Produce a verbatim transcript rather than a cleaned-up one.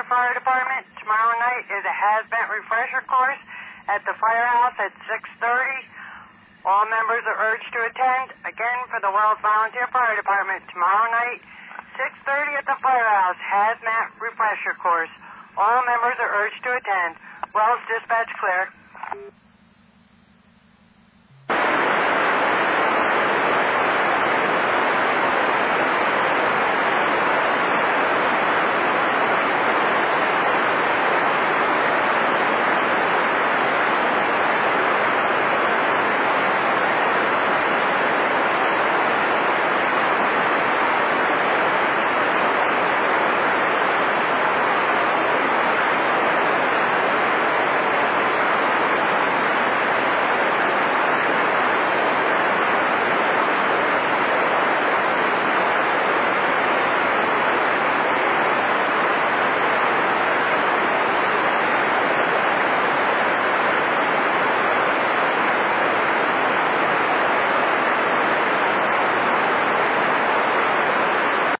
Fire Department tomorrow night is a hazmat refresher course at the firehouse at six thirty. All members are urged to attend. Again, for the Wells Volunteer Fire Department tomorrow night, six thirty at the firehouse, hazmat refresher course. All members are urged to attend. Wells, dispatch clear.